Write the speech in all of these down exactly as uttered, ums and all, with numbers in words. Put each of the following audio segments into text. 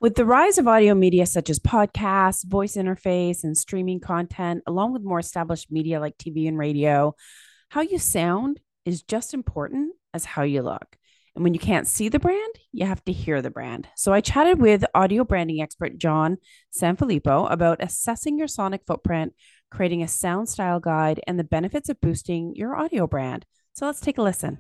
With the rise of audio media such as podcasts, voice interface, and streaming content, along with more established media like T V and radio, how you sound is just important as how you look. And when you can't see the brand, you have to hear the brand. So I chatted with audio branding expert John Sanfilippo about assessing your sonic footprint, creating a sound style guide, and the benefits of boosting your audio brand. So let's take a listen.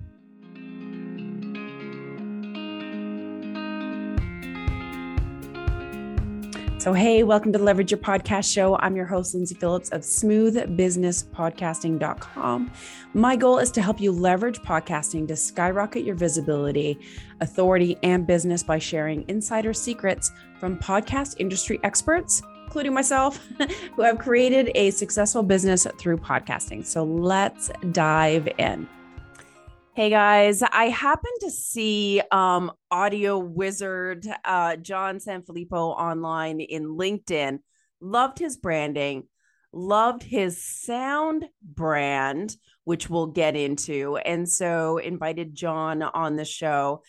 So, hey, welcome to the Leverage Your Podcast Show. I'm your host, Lindsay Phillips of smooth business podcasting dot com. My goal is to help you leverage podcasting to skyrocket your visibility, authority, and business by sharing insider secrets from podcast industry experts, including myself, who have created a successful business through podcasting. So let's dive in. Hey guys, I happened to see um, audio wizard uh, John Sanfilippo online in LinkedIn. Loved his branding, loved his sound brand, which we'll get into. And so invited John on the show.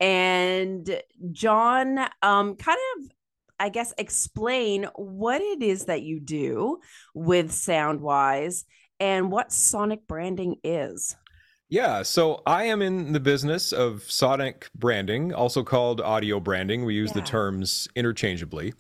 And John um, kind of, I guess, explain what it is that you do with SoundWise and what sonic branding is. Yeah, so I am in the business of sonic branding, also called audio branding. We use yeah. the terms interchangeably.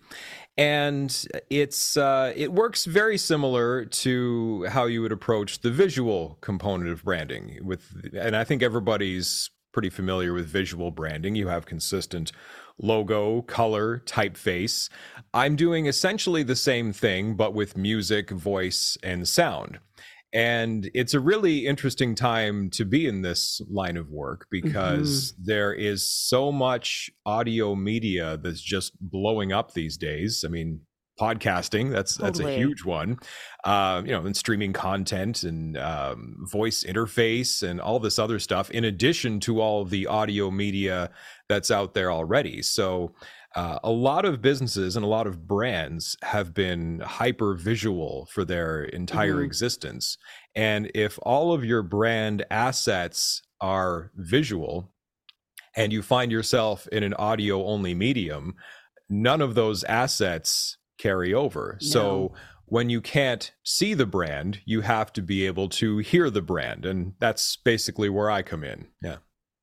And it's uh, it works very similar to how you would approach the visual component of branding. With, and I think everybody's pretty familiar with visual branding. You have consistent logo, color, typeface. I'm doing essentially the same thing, but with music, voice, and sound. And it's a really interesting time to be in this line of work because mm-hmm. there is so much audio media that's just blowing up these days. I mean, podcasting, that's totally. that's a huge one. Uh, you know, and streaming content and um, voice interface and all this other stuff, in addition to all the audio media that's out there already. So Uh, a lot of businesses and a lot of brands have been hyper visual for their entire mm-hmm. existence. And if all of your brand assets are visual and you find yourself in an audio only medium, none of those assets carry over. No. So when you can't see the brand, you have to be able to hear the brand. And that's basically where I come in. Yeah.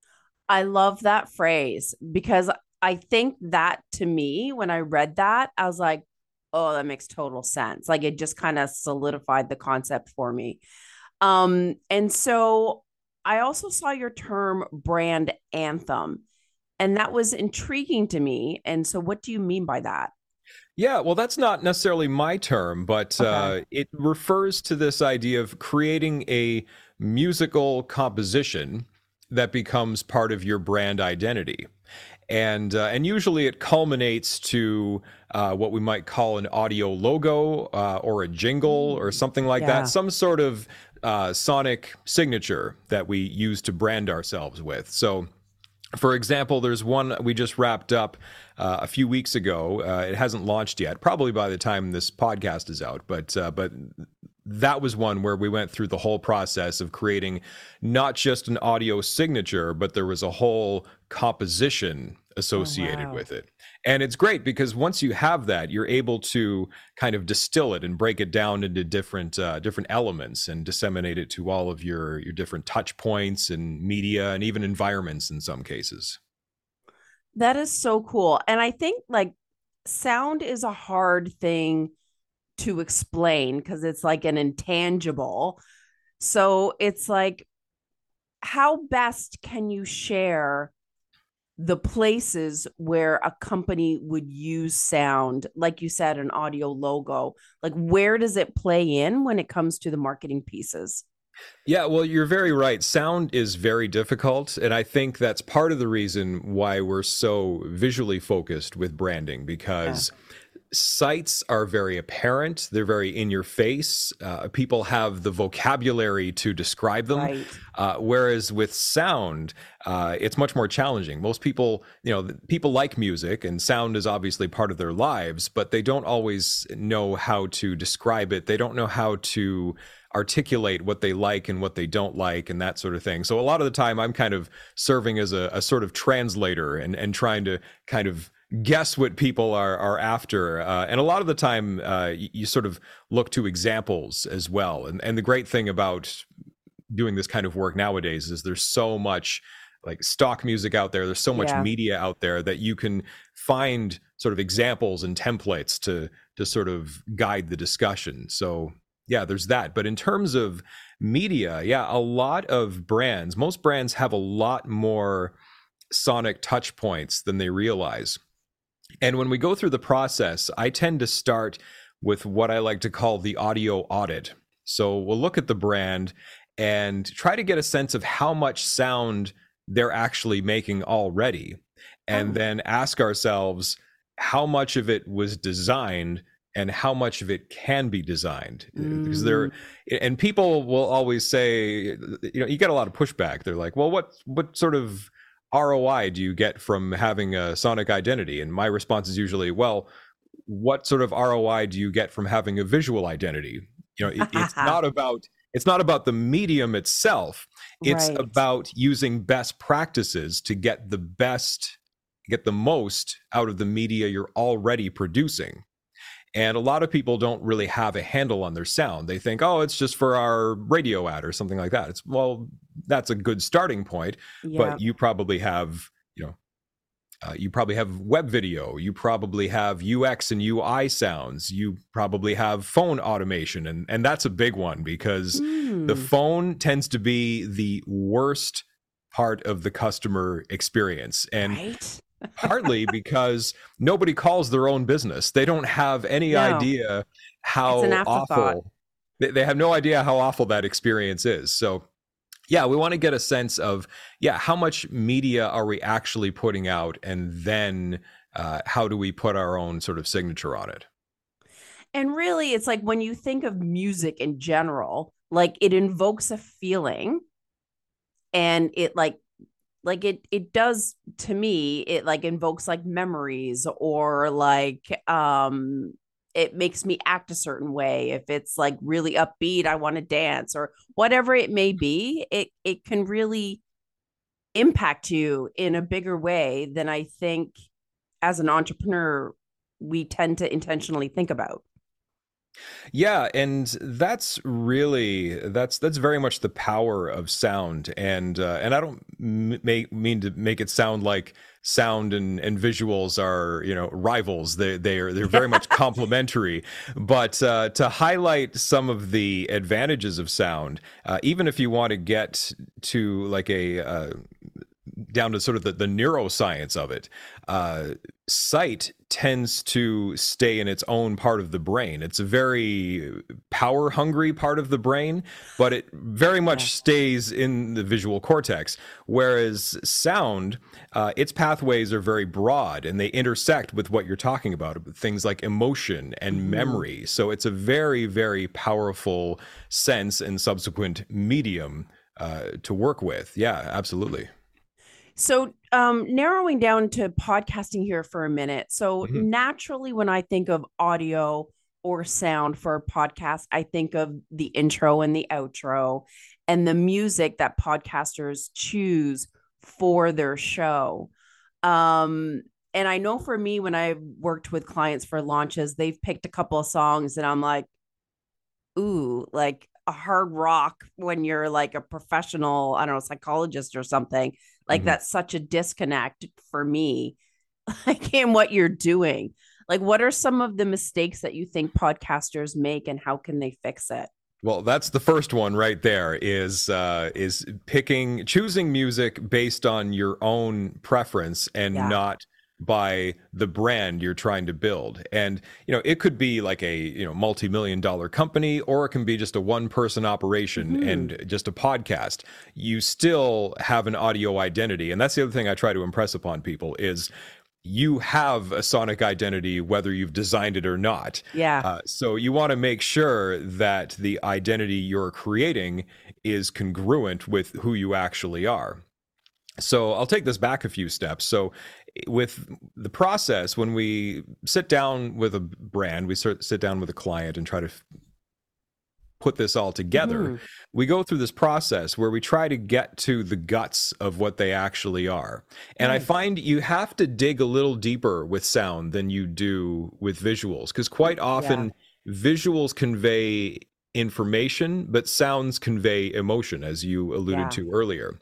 I love that phrase because I think that to me, when I read that, I was like, oh, that makes total sense. Like it just kind of solidified the concept for me. Um, and so I also saw your term brand anthem, and that was intriguing to me. And so what do you mean by that? Yeah, well, that's not necessarily my term, but okay. uh, it refers to this idea of creating a musical composition that becomes part of your brand identity. And uh, and usually it culminates to uh, what we might call an audio logo uh, or a jingle or something like yeah. that, some sort of uh, sonic signature that we use to brand ourselves with. So, for example, there's one we just wrapped up uh, a few weeks ago. Uh, it hasn't launched yet, probably by the time this podcast is out, but uh, but that was one where we went through the whole process of creating not just an audio signature, but there was a whole composition associated oh, wow. with it. And it's great because once you have that, you're able to kind of distill it and break it down into different uh, different elements and disseminate it to all of your, your different touch points and media and even environments in some cases. That is so cool. And I think like sound is a hard thing to explain because it's like an intangible. So it's like, how best can you share the places where a company would use sound, like you said, an audio logo? Like, where does it play in when it comes to the marketing pieces? Yeah, well, you're very right. Sound is very difficult. And I think that's part of the reason why we're so visually focused with branding, because yeah. sights are very apparent. They're very in your face. Uh, people have the vocabulary to describe them. Right. Uh, whereas with sound, uh, it's much more challenging. Most people, you know, people like music and sound is obviously part of their lives, but they don't always know how to describe it. They don't know how to articulate what they like and what they don't like and that sort of thing. So a lot of the time I'm kind of serving as a, a sort of translator and, and trying to kind of guess what people are are after. Uh, and a lot of the time, uh, you, you sort of look to examples as well. And and the great thing about doing this kind of work nowadays is there's so much like stock music out there. There's so much Yeah. media out there that you can find sort of examples and templates to to sort of guide the discussion. So yeah, there's that. But in terms of media, yeah, a lot of brands, most brands have a lot more sonic touch points than they realize. And when we go through the process, I tend to start with what I like to call the audio audit. So we'll look at the brand and try to get a sense of how much sound they're actually making already. And Oh. then ask ourselves how much of it was designed and how much of it can be designed. Mm. Because there, and people will always say, you know, you get a lot of pushback. They're like, well, what what sort of R O I do you get from having a sonic identity? And my response is usually, well, what sort of R O I do you get from having a visual identity? You know, it, it's not about it's not about the medium itself. It's Right. about using best practices to get the best, get the most out of the media you're already producing. And a lot of people don't really have a handle on their sound. They think, oh, it's just for our radio ad or something like that. It's, well, that's a good starting point, Yeah. but you probably have, you know, uh, you probably have web video, you probably have U X and U I sounds, you probably have phone automation. And, and that's a big one because Mm. the phone tends to be the worst part of the customer experience. And Right. partly because nobody calls their own business. They don't have any No. idea how It's an afterthought. awful, they, they have no idea how awful that experience is. So yeah, we want to get a sense of, yeah, how much media are we actually putting out? And then uh, how do we put our own sort of signature on it? And really, it's like when you think of music in general, like it invokes a feeling and it like, like it, it does to me, it like invokes like memories or like, um, it makes me act a certain way. If it's like really upbeat, I want to dance or whatever it may be, it, it can really impact you in a bigger way than I think as an entrepreneur, we tend to intentionally think about. Yeah, and that's really that's that's very much the power of sound, and uh, and I don't m- make, mean to make it sound like sound and, and visuals are, you know, rivals. They they are they're very much complementary. But uh, to highlight some of the advantages of sound, uh, even if you want to get to like a uh, down to sort of the, the neuroscience of it, uh, sight tends to stay in its own part of the brain. It's a very power hungry part of the brain, but it very much Yeah. stays in the visual cortex. Whereas sound, uh, its pathways are very broad and they intersect with what you're talking about, things like emotion and Mhm. memory. So it's a very, very powerful sense and subsequent medium uh, to work with. Yeah, absolutely. So, um, narrowing down to podcasting here for a minute. So, Mhm. naturally, when I think of audio or sound for a podcast, I think of the intro and the outro and the music that podcasters choose for their show. Um, and I know for me, when I've worked with clients for launches, they've picked a couple of songs, and I'm like, ooh, like a hard rock when you're like a professional, I don't know, psychologist or something. Like Mhm. that's such a disconnect for me, like in what you're doing. Like, what are some of the mistakes that you think podcasters make and how can they fix it? Well, that's the first one right there is uh, is picking, choosing music based on your own preference and Yeah. not by the brand you're trying to build. And, you know, it could be like a, you know, multi-million dollar company, or it can be just a one person operation Mhm. and just a podcast. You still have an audio identity. And that's the other thing I try to impress upon people is you have a sonic identity, whether you've designed it or not. Yeah. Uh, so you want to make sure that the identity you're creating is congruent with who you actually are. So I'll take this back a few steps. So with the process, when we sit down with a brand, we sort sit down with a client and try to put this all together, Mm-hmm. we go through this process where we try to get to the guts of what they actually are. And Nice. I find you have to dig a little deeper with sound than you do with visuals, because quite often yeah. visuals convey information, but sounds convey emotion, as you alluded yeah. to earlier.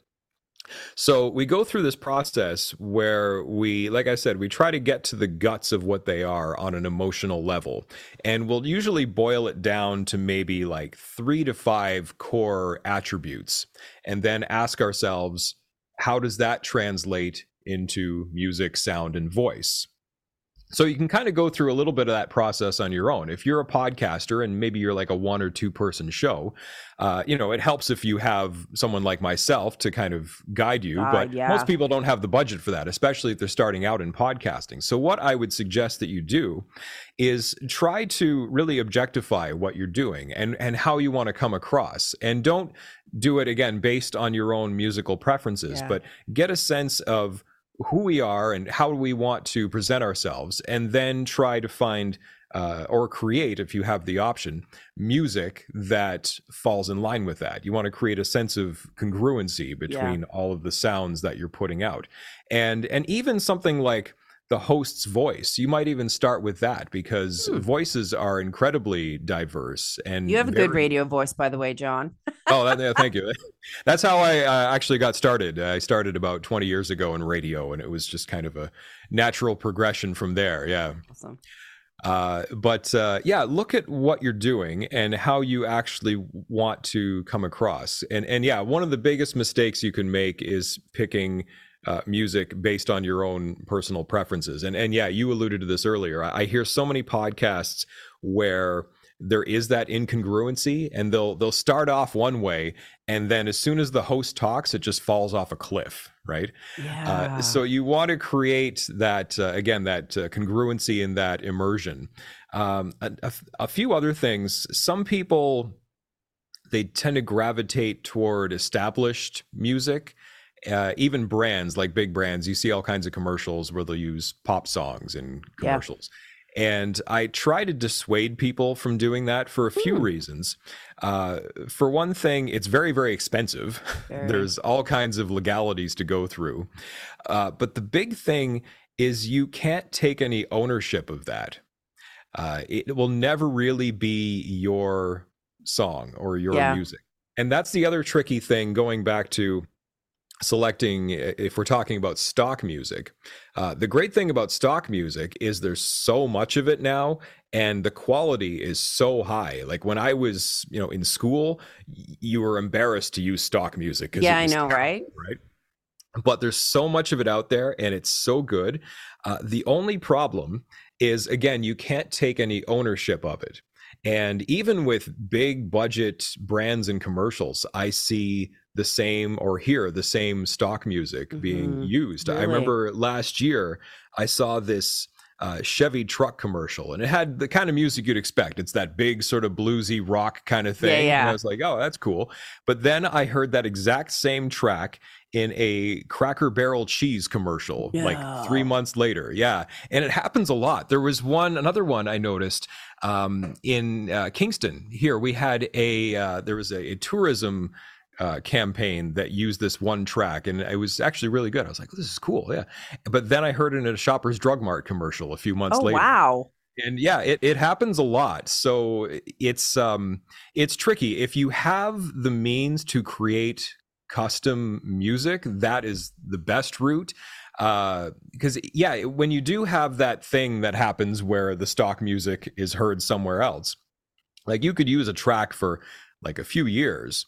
So we go through this process where we, like I said, we try to get to the guts of what they are on an emotional level. And we'll usually boil it down to maybe like three to five core attributes, and then ask ourselves, how does that translate into music, sound, and voice? So you can kind of go through a little bit of that process on your own. If you're a podcaster and maybe you're like a one or two person show, uh, you know, it helps if you have someone like myself to kind of guide you. Uh, but yeah. most people don't have the budget for that, especially if they're starting out in podcasting. So what I would suggest that you do is try to really objectify what you're doing and, and how you want to come across. And don't do it, again, based on your own musical preferences, yeah. but get a sense of who we are and how we want to present ourselves, and then try to find uh, or create, if you have the option, music that falls in line with that. You want to create a sense of congruency between yeah. all of the sounds that you're putting out. And and even something like the host's voice, you might even start with that, because hmm. voices are incredibly diverse. And you have a very... good radio voice, by the way, John. Oh, that, yeah, thank you. That's how I uh, actually got started. I started about twenty years ago in radio, and it was just kind of a natural progression from there. Yeah. Awesome. Uh, but uh, yeah, look at what you're doing and how you actually want to come across. And and yeah, one of the biggest mistakes you can make is picking Uh, music based on your own personal preferences. And and yeah, you alluded to this earlier. I, I hear so many podcasts where there is that incongruency, and they'll they'll start off one way, and then as soon as the host talks, it just falls off a cliff, right? Yeah. Uh, so you want to create that, uh, again, that uh, congruency and that immersion. Um, a, a, a few other things. Some people, they tend to gravitate toward established music. Uh, even brands, like big brands, you see all kinds of commercials where they'll use pop songs in commercials. Yeah. And I try to dissuade people from doing that for a few Ooh. reasons. Uh, for one thing, it's very, very expensive. Very. There's all kinds of legalities to go through. Uh, but the big thing is you can't take any ownership of that. Uh, it will never really be your song or your yeah. music. And that's the other tricky thing, going back to selecting, if we're talking about stock music. Uh, the great thing about stock music is there's so much of it now, and the quality is so high. Like when I was, you know, in school, you were embarrassed to use stock music. Yeah, I know, right? Right. But there's so much of it out there, and it's so good. Uh, the only problem is, again, you can't take any ownership of it. And even with big budget brands and commercials, I see the same or hear the same stock music mm-hmm. being used. Really? I remember last year I saw this uh, Chevy truck commercial, and it had the kind of music you'd expect. It's that big sort of bluesy rock kind of thing. Yeah, yeah. And I was like, oh, that's cool. But then I heard that exact same track in a Cracker Barrel cheese commercial, yeah. like three months later. Yeah. And it happens a lot. There was one, another one I noticed um, in uh, Kingston here. We had a, uh, there was a, a tourism uh, campaign that used this one track, and it was actually really good. I was like, oh, this is cool. Yeah. But then I heard it in a Shoppers Drug Mart commercial a few months oh, later. Wow. And yeah, it, it happens a lot. So it's, um, it's tricky. If you have the means to create custom music, that is the best route. Uh, because yeah, when you do have that thing that happens where the stock music is heard somewhere else, like you could use a track for like a few years,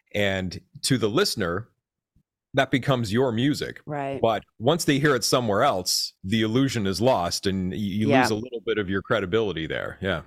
and to the listener, that becomes your music. Right. But once they hear it somewhere else, the illusion is lost, and you, you yeah. lose a little bit of your credibility there. Yeah.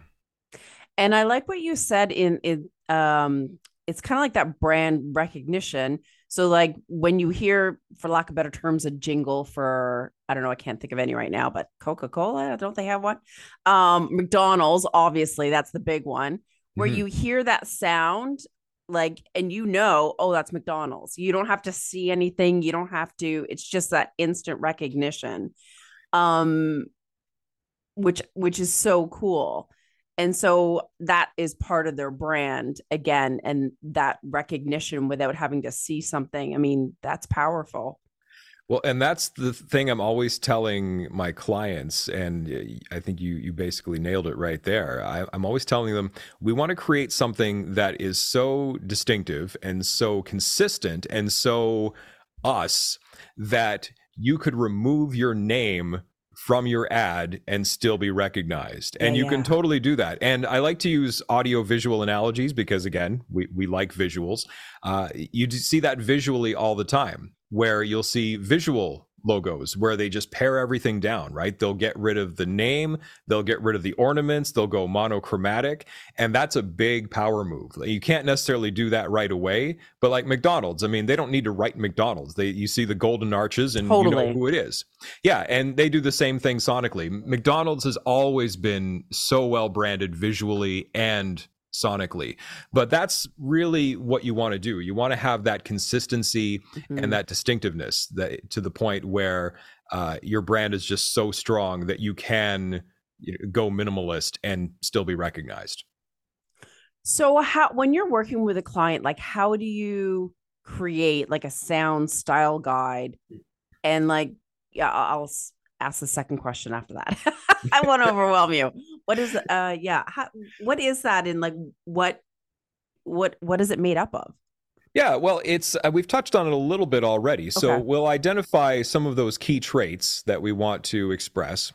And I like what you said in, in um, it's kind of like that brand recognition. So like when you hear, for lack of better terms, a jingle for, I don't know, I can't think of any right now, but Coca-Cola, don't they have one? Um, McDonald's, obviously, that's the big one, where mm-hmm. you hear that sound, like, and you know, oh, that's McDonald's. You don't have to see anything. You don't have to, it's just that instant recognition, um, which, which is so cool. And so that is part of their brand again. And that recognition without having to see something, I mean, that's powerful. Well, and that's the thing I'm always telling my clients, and I think you you basically nailed it right there. I, I'm always telling them we want to create something that is so distinctive and so consistent and so us that you could remove your name from your ad and still be recognized. And Yeah, you can yeah. totally do that. And I like to use audio visual analogies because, again, we, we like visuals. Uh, you see that visually all the time, where you'll see visual logos where they just pare everything down, right? They'll get rid of the name, they'll get rid of the ornaments, they'll go monochromatic, and that's a big power move. You can't necessarily do that right away, but like McDonald's, I mean, they don't need to write McDonald's. They you see the golden arches and Totally. you know who it is. Yeah, and they do the same thing sonically. McDonald's has always been so well branded visually and sonically, but that's really what you want to do. You want to have that consistency Mm-hmm. and that distinctiveness, that to the point where uh, your brand is just so strong that you can, you know, go minimalist and still be recognized. So how when you're working with a client, like how do you create like a sound style guide? And like, yeah, I'll I'll s- ask the second question after that. I want to overwhelm you. What is uh yeah, how, what is that and like what what what is it made up of? Yeah, well, it's uh, we've touched on it a little bit already. So Okay. we'll identify some of those key traits that we want to express,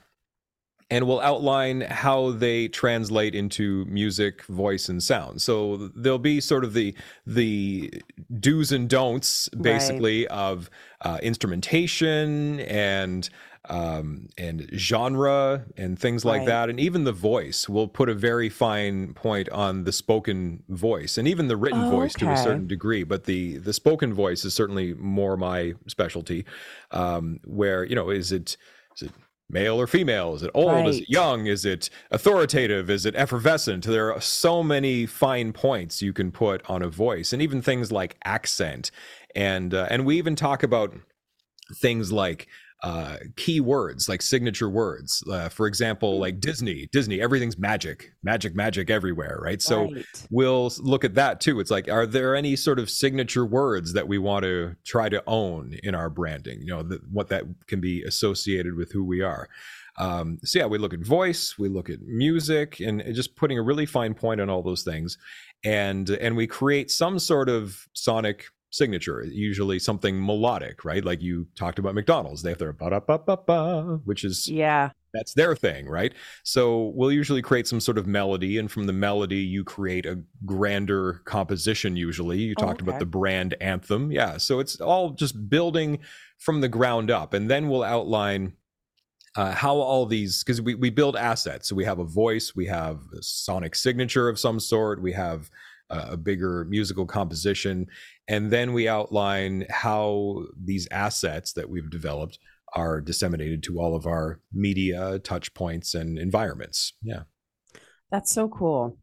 and we'll outline how they translate into music, voice, and sound. So there'll be sort of the the do's and don'ts, Right. basically, of uh, instrumentation and um, and genre and things like Right. that, and even the voice. We'll put a very fine point on the spoken voice and even the written Oh, voice to a okay. certain degree. But the the spoken voice is certainly more my specialty. Um, where you know, is it is it male or female? Is it old? Is it Right. young? Is it authoritative? Is it effervescent? There are so many fine points you can put on a voice, and even things like accent. And uh, and we even talk about things like uh, key words, like signature words. Uh, for example, Hmm. like Disney. Disney, everything's magic, magic, magic everywhere, right? So Right. we'll look at that too. It's like, are there any sort of signature words that we want to try to own in our branding? You know, the, what that can be associated with who we are. Um, so yeah, we look at voice, we look at music, and just putting a really fine point on all those things, and and we create some sort of sonic signature, usually something melodic, right? Like you talked about McDonald's, they have their ba da ba ba ba, which is Yeah. that's their thing, right? So we'll usually create some sort of melody, and from the melody, you create a grander composition. Usually, you Oh, talked about okay. the brand anthem, yeah. So it's all just building from the ground up, and then we'll outline uh, how all these, because we, we build assets. So we have a voice, we have a sonic signature of some sort, we have uh, a bigger musical composition, and then we outline how these assets that we've developed are disseminated to all of our media touch points and environments. Yeah. That's so cool.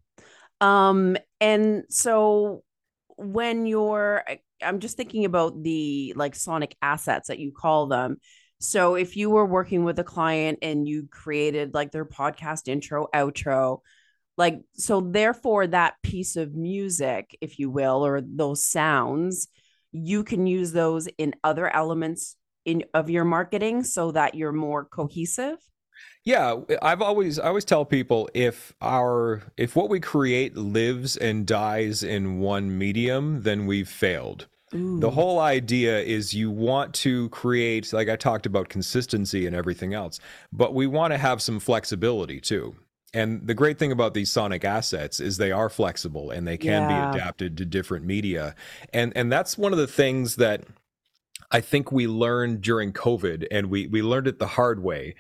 Um, and so when you're, I- I'm just thinking about the like sonic assets that you call them. So if you were working with a client and you created like their podcast intro, outro, like, so therefore that piece of music, if you will, or those sounds, you can use those in other elements in of your marketing so that you're more cohesive. Yeah, I've always I always tell people, if our if what we create lives and dies in one medium, then we've failed. The Ooh, whole idea is you want to create, like I talked about, consistency and everything else, but we want to have some flexibility too. And the great thing about these sonic assets is they are flexible and they can be yeah. adapted to different media. And and that's one of the things that I think we learned during COVID, and we we learned it the hard way,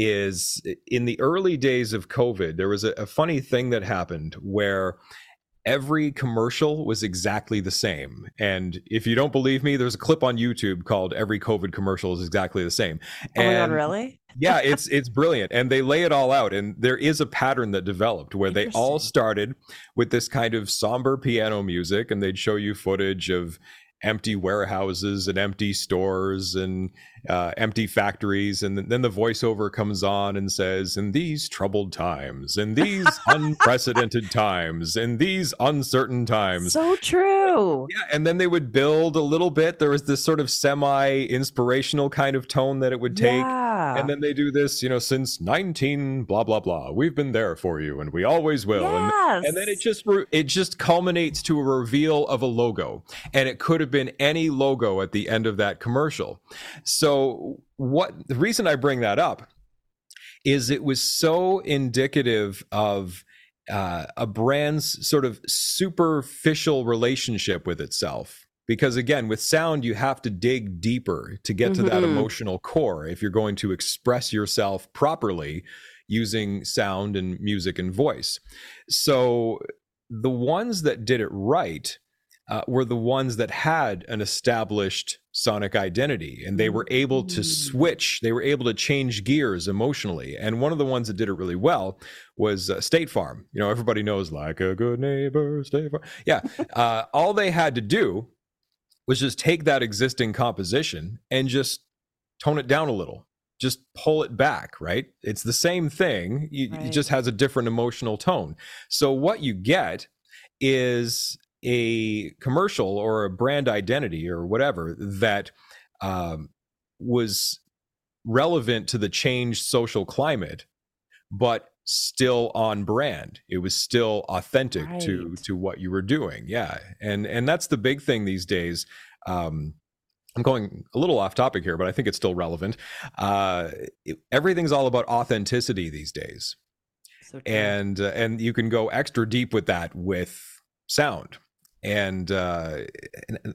is in the early days of COVID, there was a, a funny thing that happened where every commercial was exactly the same. And if you don't believe me, there's a clip on YouTube called "Every COVID Commercial is Exactly the Same." Oh my God, And really? yeah, it's it's brilliant, and they lay it all out. And there is a pattern that developed where they all Interesting. started with this kind of somber piano music, and they'd show you footage of empty warehouses and empty stores and uh, empty factories. And then the voiceover comes on and says, in these troubled times, in these unprecedented times, in these uncertain times. So true. Yeah. And then they would build a little bit. There was this sort of semi-inspirational kind of tone that it would take. Yeah. And then they do this, you know, since nineteen blah, blah, blah. We've been there for you and we always will. Yes. And, and then it just it just culminates to a reveal of a logo. And it could have been any logo at the end of that commercial. So what the reason I bring that up is it was so indicative of uh, a brand's sort of superficial relationship with itself. Because again, with sound, you have to dig deeper to get mm-hmm. to that emotional core if you're going to express yourself properly using sound and music and voice. So the ones that did it right uh, were the ones that had an established sonic identity, and they were able to switch, they were able to change gears emotionally. And one of the ones that did it really well was uh, State Farm. You know, everybody knows like a good neighbor, State Farm. Yeah. uh, all they had to do was just take that existing composition and just tone it down a little, just pull it back, right? It's the same thing. You, right. It just has a different emotional tone. So what you get is a commercial or a brand identity or whatever that um, was relevant to the changed social climate, but still on brand. It was still authentic right. to to what you were doing. Yeah. And and that's the big thing these days. Um, I'm going a little off topic here, but I think it's still relevant. Uh, it, everything's all about authenticity these days. So and uh, and you can go extra deep with that with sound. And, uh, and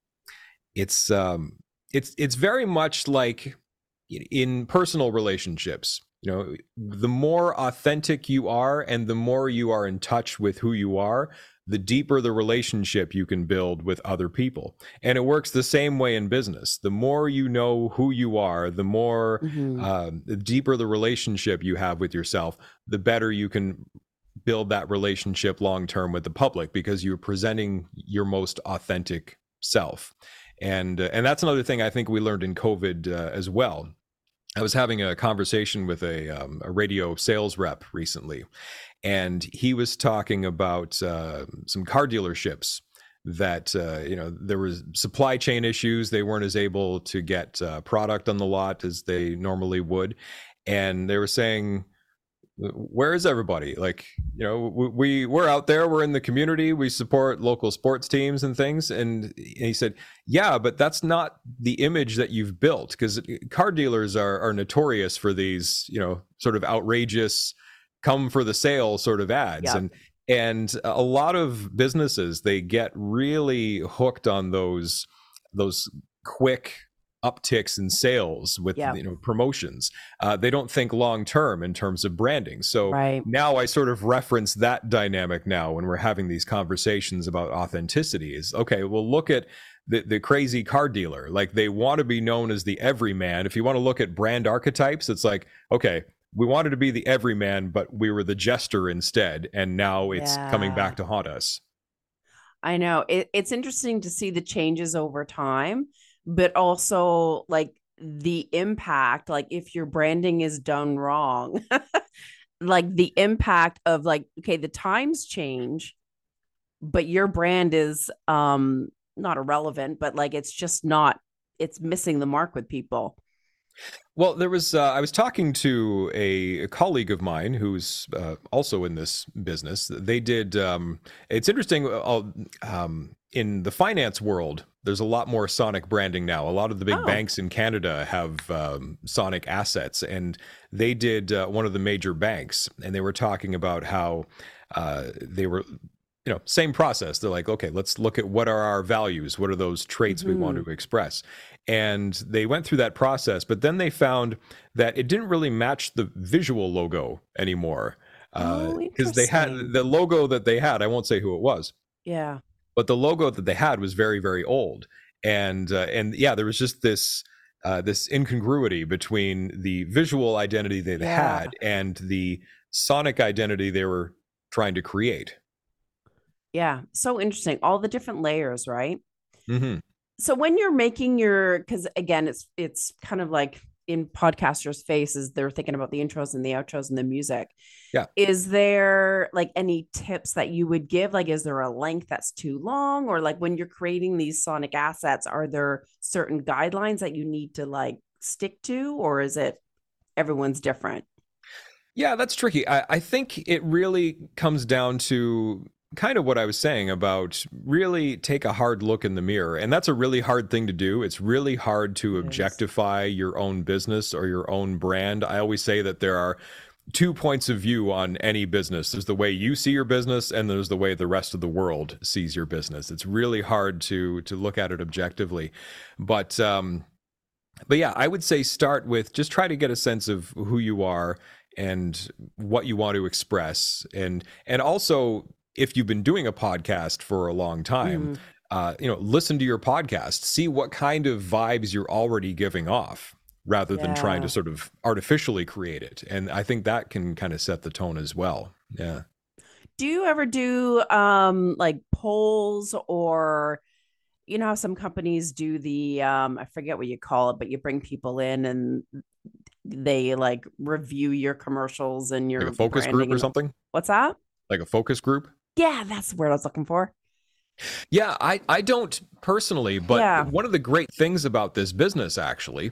it's um it's it's very much like in personal relationships. You know, the more authentic you are and the more you are in touch with who you are, the deeper the relationship you can build with other people. And it works the same way in business. The more you know who you are, the more, mm-hmm. uh, the deeper the relationship you have with yourself, the better you can build that relationship long-term with the public, because you're presenting your most authentic self. And, uh, and that's another thing I think we learned in COVID uh, as well. I was having a conversation with a, um, a radio sales rep recently, and he was talking about uh, some car dealerships that, uh, you know, there was supply chain issues. They weren't as able to get uh, product on the lot as they normally would. And they were saying, where is everybody? Like, you know, we, we we're out there, we're in the community, we support local sports teams and things. And, and he said, yeah, but that's not the image that you've built, because car dealers are, are notorious for these, you know, sort of outrageous come for the sale sort of ads. Yep. And, and a lot of businesses, they get really hooked on those, those quick upticks in sales with yeah. you know promotions. Uh, they don't think long term in terms of branding. So right. now I sort of reference that dynamic now when we're having these conversations about authenticity. Is okay, well, look at the the crazy car dealer. Like, they want to be known as the everyman. If you want to look at brand archetypes, it's like, okay, we wanted to be the everyman, but we were the jester instead, and now it's yeah. coming back to haunt us. I know it, it's interesting to see the changes over time, but also like the impact, like if your branding is done wrong, like the impact of like, okay, the times change, but your brand is um, not irrelevant, but like, it's just not, it's missing the mark with people. Well, there was, uh, I was talking to a, a colleague of mine who's uh, also in this business. They did, um, it's interesting, uh, um, in the finance world, there's a lot more sonic branding now. A lot of the big oh. banks in Canada have um, sonic assets, and they did uh, one of the major banks, and they were talking about how uh, they were, you know, same process. They're like, okay, let's look at what are our values? What are those traits mm-hmm. we want to express? And they went through that process, but then they found that it didn't really match the visual logo anymore. Because uh, oh, they had the logo that they had, I won't say who it was. Yeah. But the logo that they had was very, very old. And, uh, and yeah, there was just this, uh, this incongruity between the visual identity they yeah. had and the sonic identity they were trying to create. Yeah. So interesting. All the different layers, right? Mm-hmm. So when you're making your, because again, it's it's kind of like in podcasters' faces, they're thinking about the intros and the outros and the music. Yeah. Is there like any tips that you would give? Like, is there a length that's too long? Or like when you're creating these sonic assets, are there certain guidelines that you need to like stick to? Or is it everyone's different? Yeah, that's tricky. I, I think it really comes down to kind of what I was saying about really take a hard look in the mirror. And that's a really hard thing to do. It's really hard to It is. objectify your own business or your own brand. I always say that there are two points of view on any business. There's the way you see your business, and there's the way the rest of the world sees your business. It's really hard to to look at it objectively. But um but yeah, I would say start with just try to get a sense of who you are and what you want to express. And and also, if you've been doing a podcast for a long time, Mhm. uh, you know, listen to your podcast, see what kind of vibes you're already giving off rather than trying Yeah. to sort of artificially create it. And I think that can kind of set the tone as well. Yeah. Do you ever do um like polls, or you know how some companies do the um I forget what you call it, but you bring people in and they like review your commercials and Like a your focus branding group or and something? what's that? Like a focus group? Yeah, that's the word I was looking for. Yeah, I, I don't personally, but Yeah. one of the great things about this business actually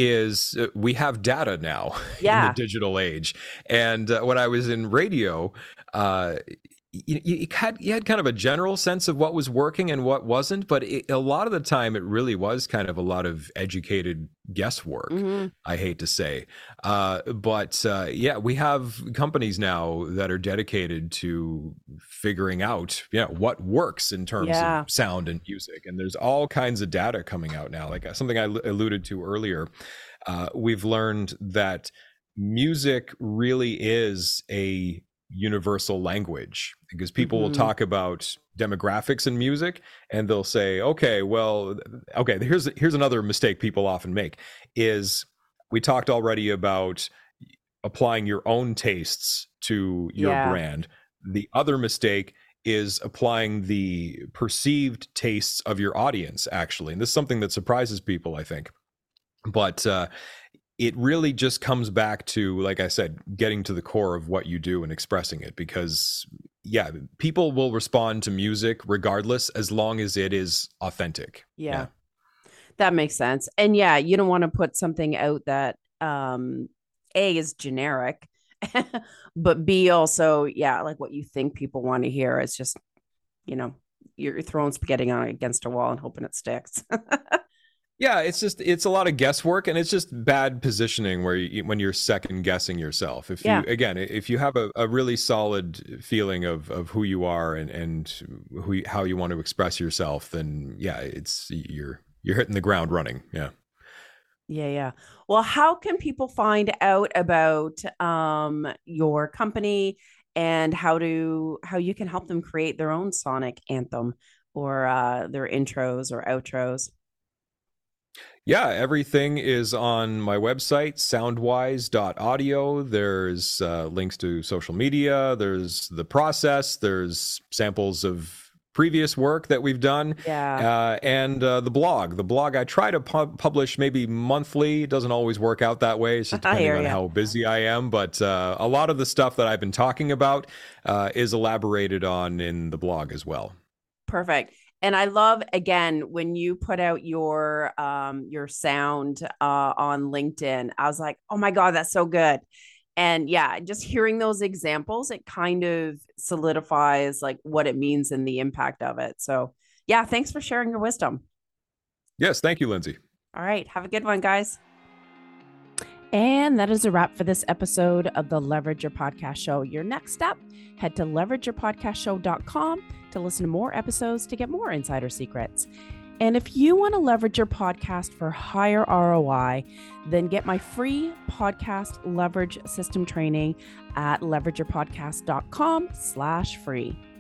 is uh, we have data now in Yeah. the digital age. And uh, when I was in radio, uh, you, you had you had kind of a general sense of what was working and what wasn't, but it, a lot of the time it really was kind of a lot of educated guesswork. Mhm. I hate to say, uh, but uh, yeah, we have companies now that are dedicated to figuring out, yeah, what works in terms Yeah. of sound and music, and there's all kinds of data coming out now. Like uh, something I l- alluded to earlier, uh, we've learned that music really is a universal language, because people will Mhm. talk about demographics in music and they'll say, okay, well, okay, here's here's another mistake people often make is we talked already about applying your own tastes to your Yeah. brand. The other mistake is applying the perceived tastes of your audience, actually. And this is something that surprises people, I think. But uh it really just comes back to, like I said, getting to the core of what you do and expressing it, because yeah, people will respond to music regardless as long as it is authentic. Yeah. That makes sense. And yeah, you don't want to put something out that um A is generic, but B also, yeah, like what you think people want to hear. It's just, you know, you're throwing spaghetti on against a wall and hoping it sticks. Yeah, it's just it's a lot of guesswork, and it's just bad positioning where you, when you're second guessing yourself. If Yeah. you again, if you have a, a really solid feeling of of who you are and and who you- how you want to express yourself, then yeah, it's you're you're hitting the ground running. Yeah. Yeah, yeah. Well, how can people find out about um your company and how to how you can help them create their own sonic anthem or uh their intros or outros? Yeah, everything is on my website, soundwise dot audio. There's uh, links to social media. There's the process. There's samples of previous work that we've done, Yeah. uh, and uh, the blog. The blog I try to pu- publish maybe monthly. It doesn't always work out that way. It's just I depending hear on ya. how busy I am. But uh, a lot of the stuff that I've been talking about uh, is elaborated on in the blog as well. Perfect. And I love again when you put out your um your sound uh on LinkedIn. I was like, "Oh my God, that's so good." And yeah, just hearing those examples, it kind of solidifies like what it means and the impact of it. So, yeah, thanks for sharing your wisdom. Yes, thank you, Lindsay. All right, have a good one, guys. And that is a wrap for this episode of the Leverage Your Podcast Show. Your next step, head to leverage your podcast show dot com to listen to more episodes to get more insider secrets. And if you want to leverage your podcast for higher R O I, then get my free podcast leverage system training at leverage your podcast dot com slash free.